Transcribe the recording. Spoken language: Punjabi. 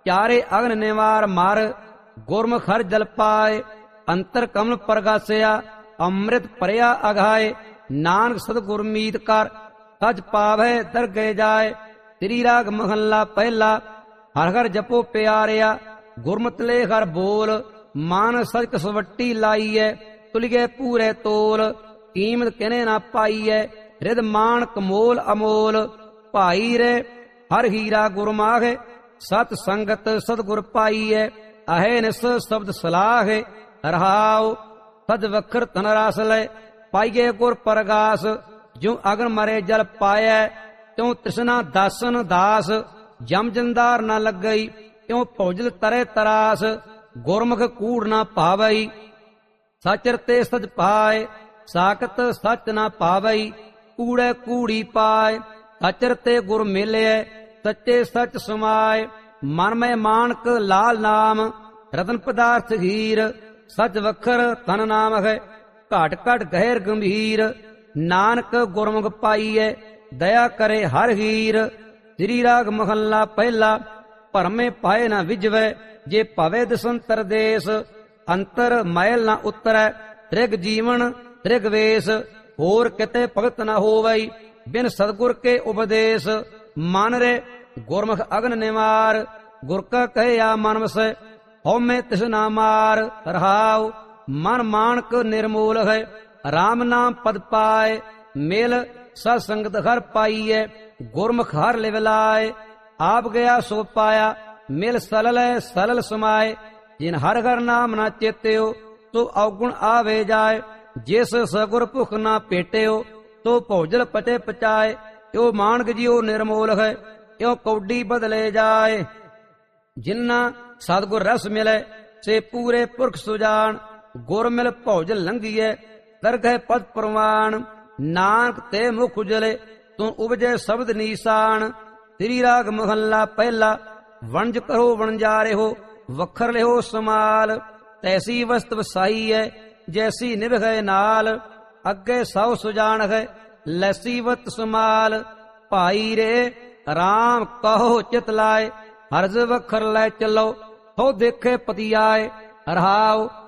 ਚਾਰੇ ਅਗਨ ਨਿਵਾਰ ਮਰ, ਗੁਰਮੁਖ ਹਰਿ ਜਲ ਪਾਏ, ਅੰਤਰ ਕਮਲ ਪ੍ਰਗਾਸਿਆ, ਅੰਮ੍ਰਿਤ ਭਰਿਆ ਅਘਾਏ। ਨਾਨਕ ਸਤਿਗੁਰ ਮੀਤ ਕਰ, ਸਚ ਪਾਵੈ ਦਰਗਹਿ ਜਾਏ। ਤ੍ਰੀ ਰਾਗ ਮਹੱਲਾ ਪਹਿਲਾ। ਹਰਿ ਹਰਿ ਜਪੋ ਪਿਆਰਿਆ, ਗੁਰਮਤਿ ਲੇਖ ਹਰਿ ਬੋਲ। ਮਨ ਸਚ ਕਸਵੱਟੀ ਲਾਈਐ, ਤੁਲਿਐ ਪੂਰੇ ਤੋਲ। ਕੀਮਤ ਕਿਨੇ ਨਾ ਪਾਈਐ, ਰਿਦ ਮਾਣਕ ਮੋਲ ਅਮੋਲ। ਭਾਈ ਰੇ ਹਰ ਹੀਰਾ ਗੁਰਮਾਹਿ, ਸਤ ਸੰਗਤ ਸਤਿਗੁਰ ਪਾਈਐ। ਅਹੇ ਨਿਸ ਸ਼ਬਦ ਸਲਾਹੇ, ਰਹਾਉ ਸਦ ਵਖਰ ਤਨ ਰਸ ਲੈ। ਪਾਈਏ ਗੁਰ ਪ੍ਰਗਾਸ, ਜਿਉ ਅਗਨ ਮਰੇ ਜਲ ਪਾਇਐ। ਤਿਉ ਤ੍ਰਿਸ਼ਨਾ ਦਾਸਨ ਦਾਸ, ਜਮ ਜੰਦਾਰ ਨਾ ਲੱਗਈ। ਤਿਉ ਭੌਜਲ ਤਰੇ ਤਰਾਸ, ਗੁਰਮੁਖ ਕੂੜ ਨਾ ਭਾਵਈ। ਸਚਰ ਤੇ ਸਚ ਪਾਏ, ਸਾਖਤ ਸਚ ਨਾ ਪਾਵਈ। ਕੂੜੇ ਕੂੜੀ ਪਾਏ, ਸਚਰ ਤੇ ਗੁਰ ਮਿਲਿਐ। ਸੱਚੇ ਸਚ ਸਮਾਏ, ਮਨ ਮੈਂ ਮਾਨਕ ਲਾਲ ਨਾਮ। ਰਤਨ ਪਦਾਰਥ ਹੀਰ, ਸਚ ਵਖਰ ਤਨ ਨਾਮ ਹੈ। ਘਾਟ ਘਟ ਗਹਿਰ ਗੰਭੀਰ, ਨਾਨਕ ਗੁਰਮੁਖ ਪਾਈਐ। ਦਇਆ ਕਰੇ ਹਰ ਹੀਰ। ਸ੍ਰੀ ਰਾਗ ਮਹੱਲਾ ਪਹਿਲਾ। ਭਰਮੇ ਪਾਏ ਨਾ ਵਿਜਵੈ, ਜੇ ਭਵੇ ਦਸੰਤਰ ਦੇਸ। ਅੰਤਰ ਮੈਲ ਨਾ ਉਤਰੈ, ਤ੍ਰਿਗ ਜੀਵਨ ਤ੍ਰਿਗ ਵੇਸ। ਹੋਰ ਕਿਤੇ ਭਗਤ ਨਾ ਹੋਵਈ, ਬਿਨ ਸਤਿਗੁਰ ਕੇ ਉਪਦੇਸ। ਮਨ ਰੇ ਗੁਰਮੁਖ ਅਗਨ ਨਿਵਾਰ, ਗੁਰ ਕਾ ਕਹਿਆ ਮਨ ਵਸੈ। ਹਉਮੈ ਤਿਸ ਨਾ ਮਾਰ, ਰਹਾਉ ਮਨ ਮਾਨਕ ਨਿਰਮੂਲ ਹੈ। ਰਾਮ ਨਾਮ ਪਦ ਪਾਏ, ਮਿਲ ਸਤ ਸੰਗਤ ਹਰ ਪਾਈਐ। ਗੁਰਮੁਖ ਹਰ ਲਿਵ ਲਾਏ, ਆਪ ਗਿਆ ਸੋ ਪਾਇਆ। ਮਿਲ ਸਲਲ ਸਲਲ ਸਮਾਏ, ਜਿਨ ਹਰ ਹਰ ਨਾਮ ਨਾ ਚੇਤਿਓ। ਤੋ ਔਗੁਣ ਆਵੇ ਜਾਏ, ਜਿਸ ਸਗੁਰ ਭੁਖ ਨਾ ਭੇਟਿਓ। ਤੋ ਭੋਜਲ ਪਚੇ ਪਚਾਏ, ਇਉ ਮਾਨਕ ਜਿਉ ਨਿਰਮੋਲ ਹੈ। ਇਉ ਕੌਡੀ ਬਦਲੇ ਜਾਏ, ਜਿਨ੍ਹਾਂ ਸਤਿਗੁਰ ਰਸ ਮਿਲੇ। ਸੇ ਪੂਰੇ ਪੁਰਖ ਸੁਜਾਨ, ਗੁਰ ਮਿਲ ਭੌਜਲ ਲੰਘੀਐ। ਦਰਗਹਿ ਪਦ ਪ੍ਰਵਾਨ, ਨਾਨਕ ਤੇ ਮੁਖ ਉਜਲੇ। ਤੂੰ ਉਪਜੈ ਸ਼ਬਦ ਨੀਸਾਨ। ਸ੍ਰੀ ਰਾਗ ਮਹੱਲਾ ਪਹਿਲਾ। ਵਣਜ ਕਰੋ ਵਣਜਾਰੇ ਹੋ, ਵਖਰ ਲਿਓ ਸਮਾਲ। ਤੈਸੀ ਵਸਤ ਵਸਾਈ ਹੈ, ਜੈਸੀ ਨਿਭੈ ਨਾਲ। ਅੱਗੇ ਸੌ ਸੁਜਾਨ ਹੈ, ਲੈਸੀ ਵਤ ਸਮਾਲ। ਭਾਈ ਰੇ ਰਾਮ ਕਹੋ ਚਿਤ ਲਾਏ, ਹਰਜ ਵਖਰ ਲੈ ਚੱਲੋ। ਹੋ ਦੇਖੇ ਪਤੀ ਆਏ, ਰਹਾਉ